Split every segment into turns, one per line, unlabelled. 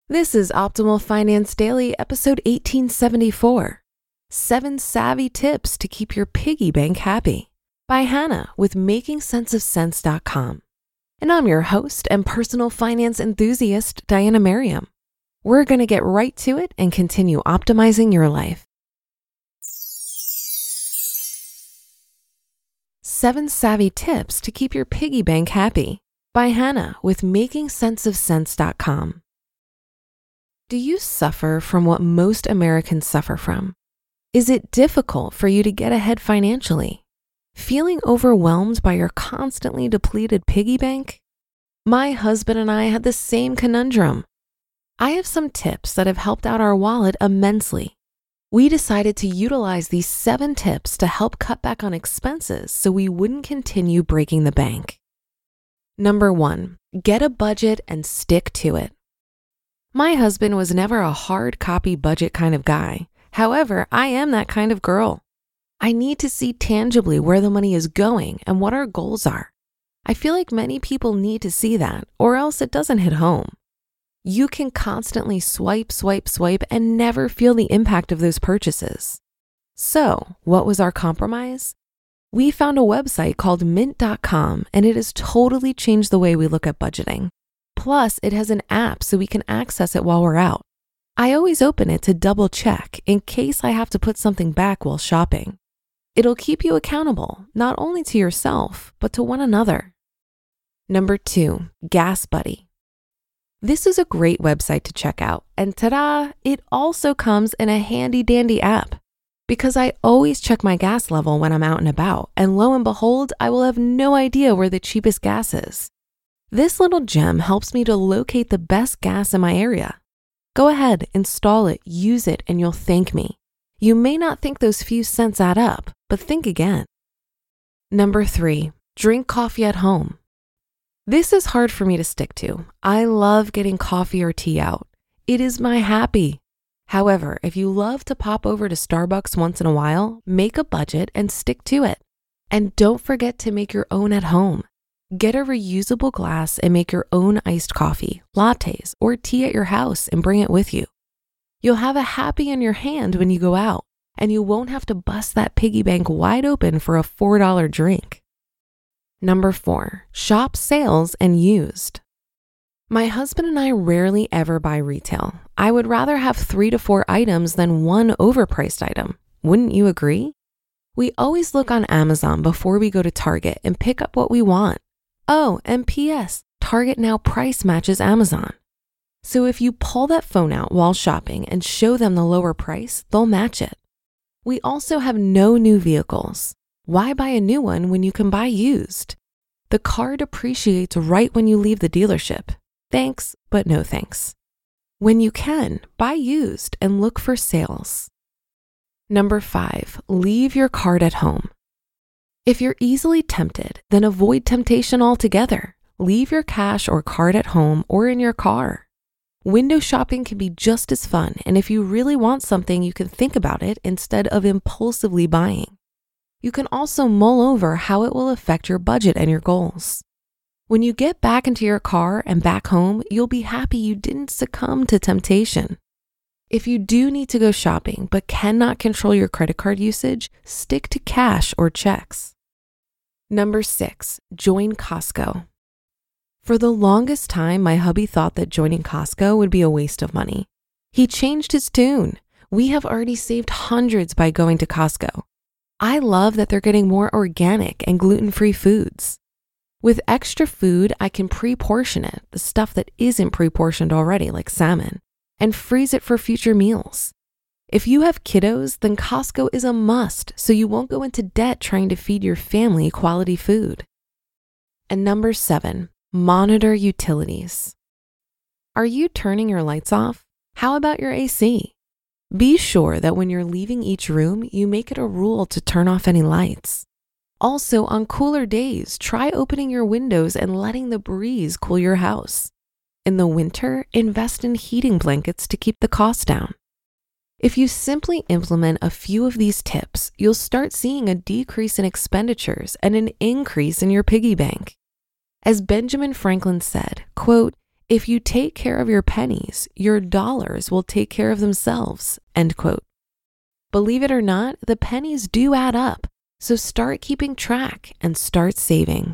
This is Optimal Finance Daily, episode 1874. 7 Savvy Tips to Keep Your Piggy Bank Happy by Hannah with MakingSenseOfSense.com. And I'm your host and personal finance enthusiast, Diana Merriam. We're going to get right to it and continue optimizing your life. 7 Savvy Tips to Keep Your Piggy Bank Happy by Hannah with MakingSenseOfSense.com. Do you suffer from what most Americans suffer from? Is it difficult for you to get ahead financially? Feeling overwhelmed by your constantly depleted piggy bank? My husband and I had the same conundrum. I have some tips that have helped out our wallet immensely. We decided to utilize these 7 tips to help cut back on expenses so we wouldn't continue breaking the bank. Number 1, get a budget and stick to it. My husband was never a hard copy budget kind of guy. However, I am that kind of girl. I need to see tangibly where the money is going and what our goals are. I feel like many people need to see that, or else it doesn't hit home. You can constantly swipe, and never feel the impact of those purchases. So, what was our compromise? We found a website called Mint.com, and it has totally changed the way we look at budgeting. Plus, it has an app so we can access it while we're out. I always open it to double check in case I have to put something back while shopping. It'll keep you accountable, not only to yourself, but to one another. Number 2, Gas Buddy. This is a great website to check out, and ta-da, it also comes in a handy-dandy app. Because I always check my gas level when I'm out and about, and lo and behold, I will have no idea where the cheapest gas is. This little gem helps me to locate the best gas in my area. Go ahead, install it, use it, and you'll thank me. You may not think those few cents add up, but think again. Number 3, drink coffee at home. This is hard for me to stick to. I love getting coffee or tea out. It is my happy. However, if you love to pop over to Starbucks once in a while, make a budget and stick to it. And don't forget to make your own at home. Get a reusable glass and make your own iced coffee, lattes, or tea at your house and bring it with you. You'll have a happy in your hand when you go out, and you won't have to bust that piggy bank wide open for a $4 drink. Number 4, shop sales and used. My husband and I rarely ever buy retail. I would rather have 3 to 4 items than one overpriced item. Wouldn't you agree? We always look on Amazon before we go to Target and pick up what we want. Oh, and P.S., Target now price matches Amazon. So if you pull that phone out while shopping and show them the lower price, they'll match it. We also have no new vehicles. Why buy a new one when you can buy used? The car depreciates right when you leave the dealership. Thanks, but no thanks. When you can, buy used and look for sales. Number 5, leave your card at home. If you're easily tempted, then avoid temptation altogether. Leave your cash or card at home or in your car. Window shopping can be just as fun, and if you really want something, you can think about it instead of impulsively buying. You can also mull over how it will affect your budget and your goals. When you get back into your car and back home, you'll be happy you didn't succumb to temptation. If you do need to go shopping but cannot control your credit card usage, stick to cash or checks. Number 6, join Costco. For the longest time, my hubby thought that joining Costco would be a waste of money. He changed his tune. We have already saved hundreds by going to Costco. I love that they're getting more organic and gluten-free foods. With extra food, I can pre-portion it, the stuff that isn't pre-portioned already, like salmon, and freeze it for future meals. If you have kiddos, then Costco is a must, so you won't go into debt trying to feed your family quality food. And number 7, monitor utilities. Are you turning your lights off? How about your AC? Be sure that when you're leaving each room, you make it a rule to turn off any lights. Also, on cooler days, try opening your windows and letting the breeze cool your house. In the winter, invest in heating blankets to keep the cost down. If you simply implement a few of these tips, you'll start seeing a decrease in expenditures and an increase in your piggy bank. As Benjamin Franklin said, quote, If you take care of your pennies, your dollars will take care of themselves, end quote. Believe it or not, the pennies do add up. So start keeping track and start saving.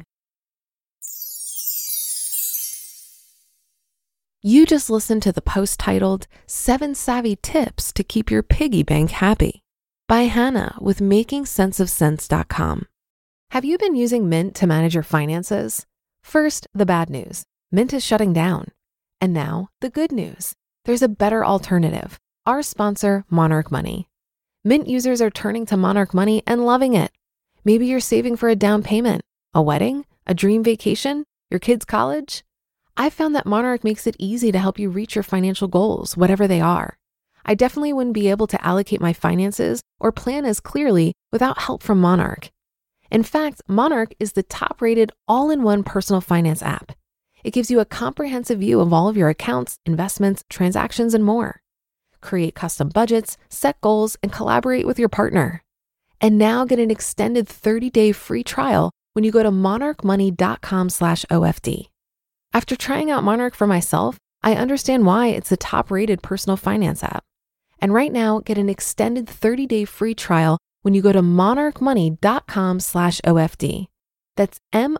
You just listened to the post titled 7 Savvy Tips to Keep Your Piggy Bank Happy by Hannah with MakingSenseOfSense.com. Have you been using Mint to manage your finances? First, the bad news. Mint is shutting down. And now, the good news. There's a better alternative. Our sponsor, Monarch Money. Mint users are turning to Monarch Money and loving it. Maybe you're saving for a down payment, a wedding, a dream vacation, your kids' college. I've found that Monarch makes it easy to help you reach your financial goals, whatever they are. I definitely wouldn't be able to allocate my finances or plan as clearly without help from Monarch. In fact, Monarch is the top-rated all-in-one personal finance app. It gives you a comprehensive view of all of your accounts, investments, transactions, and more. Create custom budgets, set goals, and collaborate with your partner. And now get an extended 30-day free trial when you go to monarchmoney.com/OFD. After trying out Monarch for myself, I understand why it's the top-rated personal finance app. And right now, get an extended 30-day free trial when you go to monarchmoney.com/OFD. That's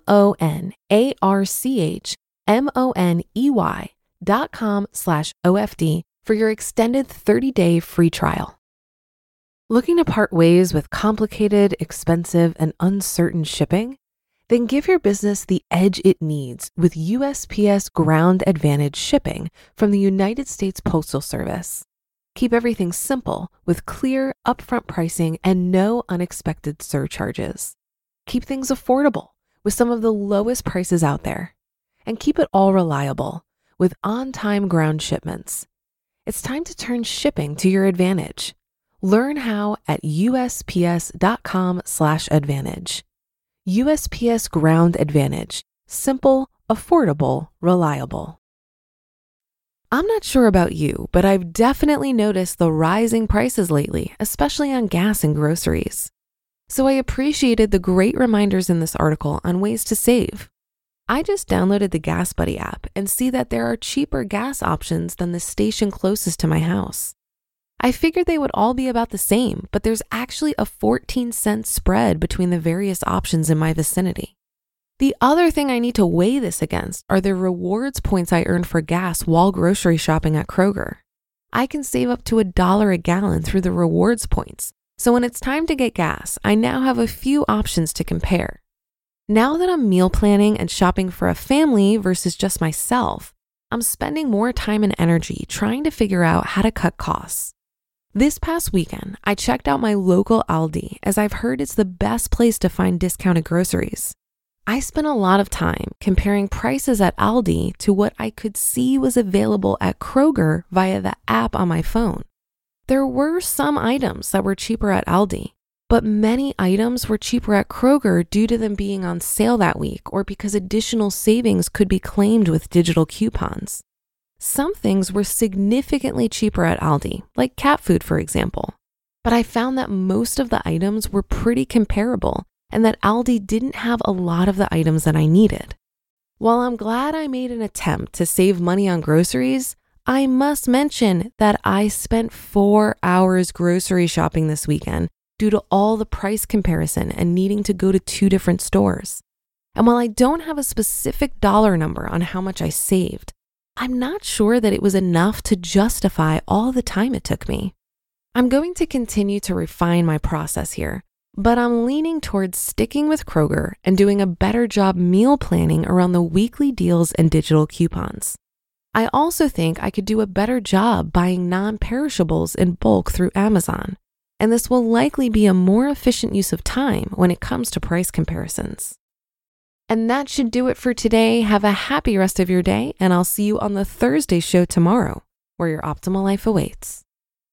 monarchmoney.com/OFD for your extended 30-day free trial. Looking to part ways with complicated, expensive, and uncertain shipping? Then give your business the edge it needs with USPS Ground Advantage shipping from the United States Postal Service. Keep everything simple with clear, upfront pricing and no unexpected surcharges. Keep things affordable with some of the lowest prices out there. And keep it all reliable with on-time ground shipments. It's time to turn shipping to your advantage. Learn how at USPS.com/advantage. USPS Ground Advantage. Simple, affordable, reliable. I'm not sure about you, but I've definitely noticed the rising prices lately, especially on gas and groceries. So I appreciated the great reminders in this article on ways to save. I just downloaded the Gas Buddy app and see that there are cheaper gas options than the station closest to my house. I figured they would all be about the same, but there's actually a 14-cent spread between the various options in my vicinity. The other thing I need to weigh this against are the rewards points I earned for gas while grocery shopping at Kroger. I can save up to $1 a gallon through the rewards points. So when it's time to get gas, I now have a few options to compare. Now that I'm meal planning and shopping for a family versus just myself, I'm spending more time and energy trying to figure out how to cut costs. This past weekend, I checked out my local Aldi as I've heard it's the best place to find discounted groceries. I spent a lot of time comparing prices at Aldi to what I could see was available at Kroger via the app on my phone. There were some items that were cheaper at Aldi, but many items were cheaper at Kroger due to them being on sale that week or because additional savings could be claimed with digital coupons. Some things were significantly cheaper at Aldi, like cat food, for example. But I found that most of the items were pretty comparable and that Aldi didn't have a lot of the items that I needed. While I'm glad I made an attempt to save money on groceries, I must mention that I spent 4 hours grocery shopping this weekend due to all the price comparison and needing to go to 2 different stores. And while I don't have a specific dollar number on how much I saved, I'm not sure that it was enough to justify all the time it took me. I'm going to continue to refine my process here, but I'm leaning towards sticking with Kroger and doing a better job meal planning around the weekly deals and digital coupons. I also think I could do a better job buying non-perishables in bulk through Amazon, and this will likely be a more efficient use of time when it comes to price comparisons. And that should do it for today. Have a happy rest of your day, and I'll see you on the Thursday show tomorrow, where your optimal life awaits.